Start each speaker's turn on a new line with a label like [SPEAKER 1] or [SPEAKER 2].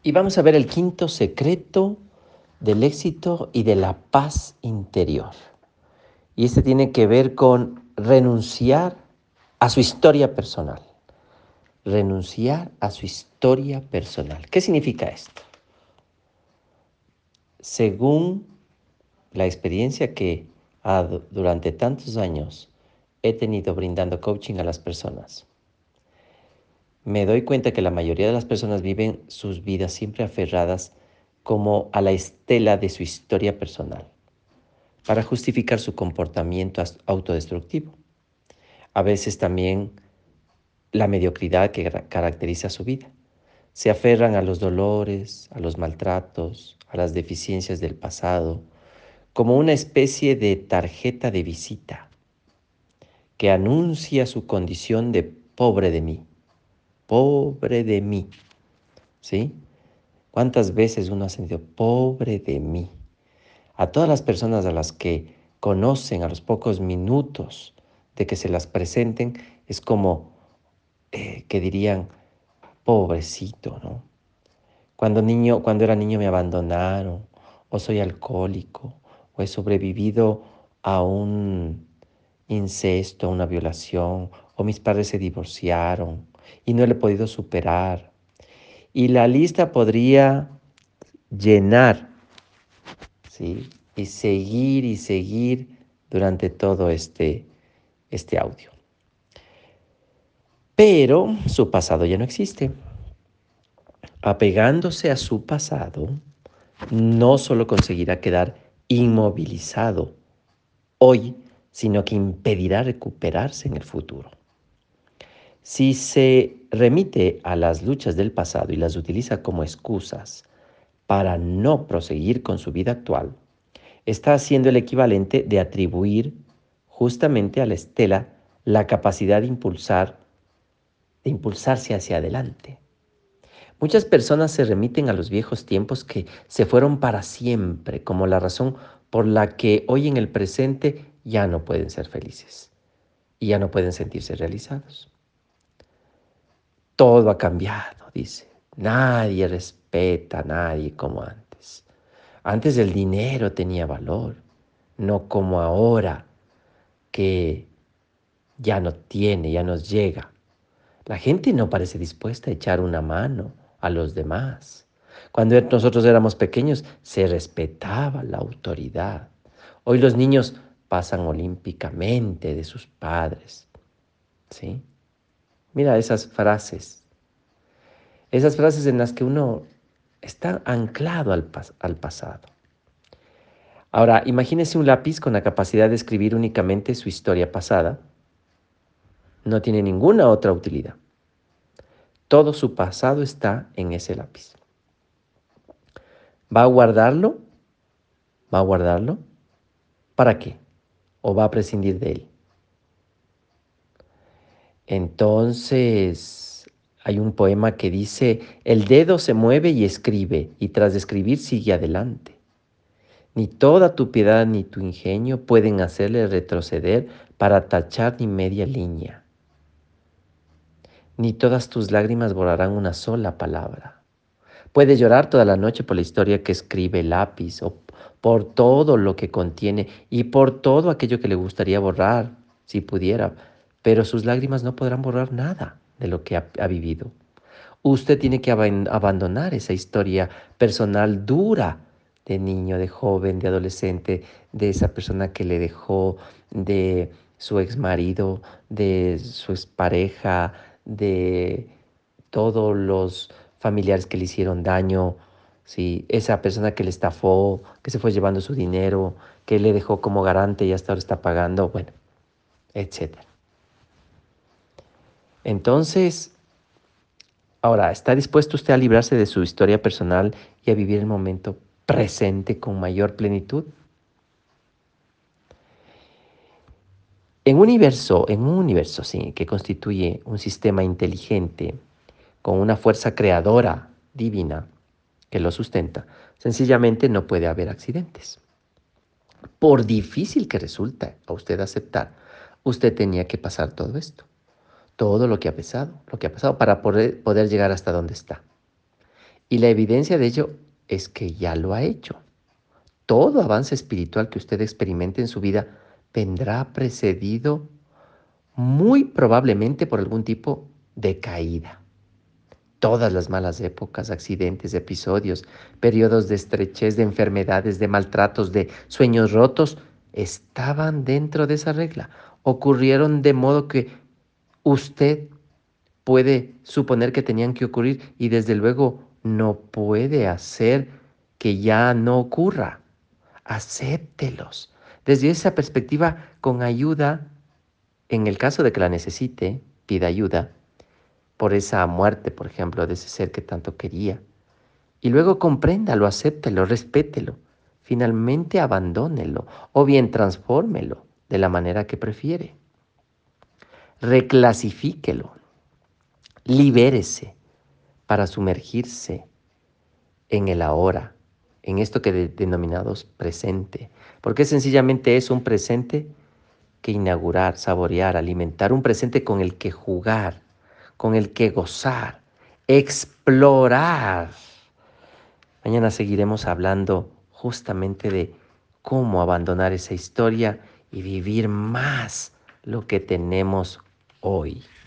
[SPEAKER 1] Y vamos a ver el quinto secreto del éxito y de la paz interior. Y este tiene que ver con renunciar a su historia personal. Renunciar a su historia personal. ¿Qué significa esto? Según la experiencia que durante tantos años he tenido brindando coaching a las personas, me doy cuenta que la mayoría de las personas viven sus vidas siempre aferradas como a la estela de su historia personal, para justificar su comportamiento autodestructivo. A veces también la mediocridad que caracteriza su vida. Se aferran a los dolores, a los maltratos, a las deficiencias del pasado, como una especie de tarjeta de visita que anuncia su condición de pobre de mí, ¿sí? ¿Cuántas veces uno ha sentido pobre de mí? A todas las personas a las que conocen a los pocos minutos de que se las presenten, es como que dirían, pobrecito, ¿no? Cuando era niño me abandonaron, o soy alcohólico, o he sobrevivido a un incesto, a una violación, o mis padres se divorciaron y no lo he podido superar. Y la lista podría llenar, ¿sí? Y seguir durante todo este audio. Pero su pasado ya no existe. Apegándose a su pasado, no solo conseguirá quedar inmovilizado hoy, sino que impedirá recuperarse en el futuro. Si se remite a las luchas del pasado y las utiliza como excusas para no proseguir con su vida actual, está haciendo el equivalente de atribuir justamente a la estela la capacidad de impulsarse hacia adelante. Muchas personas se remiten a los viejos tiempos que se fueron para siempre, como la razón por la que hoy en el presente ya no pueden ser felices y ya no pueden sentirse realizados. Todo ha cambiado, dice. Nadie respeta a nadie como antes. Antes el dinero tenía valor, no como ahora que ya no tiene, ya nos llega. La gente no parece dispuesta a echar una mano a los demás. Cuando nosotros éramos pequeños se respetaba la autoridad. Hoy los niños pasan olímpicamente de sus padres, ¿sí? Mira esas frases en las que uno está anclado al pasado. Ahora, imagínese un lápiz con la capacidad de escribir únicamente su historia pasada. No tiene ninguna otra utilidad. Todo su pasado está en ese lápiz. ¿Va a guardarlo? ¿Va a guardarlo? ¿Para qué? ¿O va a prescindir de él? Entonces, hay un poema que dice, el dedo se mueve y escribe, y tras de escribir sigue adelante. Ni toda tu piedad ni tu ingenio pueden hacerle retroceder para tachar ni media línea. Ni todas tus lágrimas borrarán una sola palabra. Puedes llorar toda la noche por la historia que escribe el lápiz o por todo lo que contiene y por todo aquello que le gustaría borrar, si pudiera, pero sus lágrimas no podrán borrar nada de lo que ha vivido. Usted tiene que abandonar esa historia personal dura de niño, de joven, de adolescente, de esa persona que le dejó, de su exmarido, de su expareja, de todos los familiares que le hicieron daño, ¿sí? Esa persona que le estafó, que se fue llevando su dinero, que le dejó como garante y hasta ahora está pagando, bueno, etcétera. Entonces, ahora, ¿está dispuesto usted a librarse de su historia personal y a vivir el momento presente con mayor plenitud? En un universo, sí, que constituye un sistema inteligente con una fuerza creadora divina que lo sustenta, sencillamente no puede haber accidentes. Por difícil que resulta a usted aceptar, usted tenía que pasar todo esto, todo lo que ha pasado para poder llegar hasta donde está. Y la evidencia de ello es que ya lo ha hecho. Todo avance espiritual que usted experimente en su vida vendrá precedido muy probablemente por algún tipo de caída. Todas las malas épocas, accidentes, episodios, periodos de estrechez, de enfermedades, de maltratos, de sueños rotos, estaban dentro de esa regla. Ocurrieron de modo que usted puede suponer que tenían que ocurrir y desde luego no puede hacer que ya no ocurra. Acéptelos. Desde esa perspectiva, con ayuda, en el caso de que la necesite, pida ayuda por esa muerte, por ejemplo, de ese ser que tanto quería. Y luego compréndalo, acéptelo, respételo. Finalmente abandónelo o bien transfórmelo de la manera que prefiere. Reclasifíquelo, libérese para sumergirse en el ahora, en esto que denominamos presente, porque sencillamente es un presente que inaugurar, saborear, alimentar, un presente con el que jugar, con el que gozar, explorar. Mañana seguiremos hablando justamente de cómo abandonar esa historia y vivir más lo que tenemos hoy.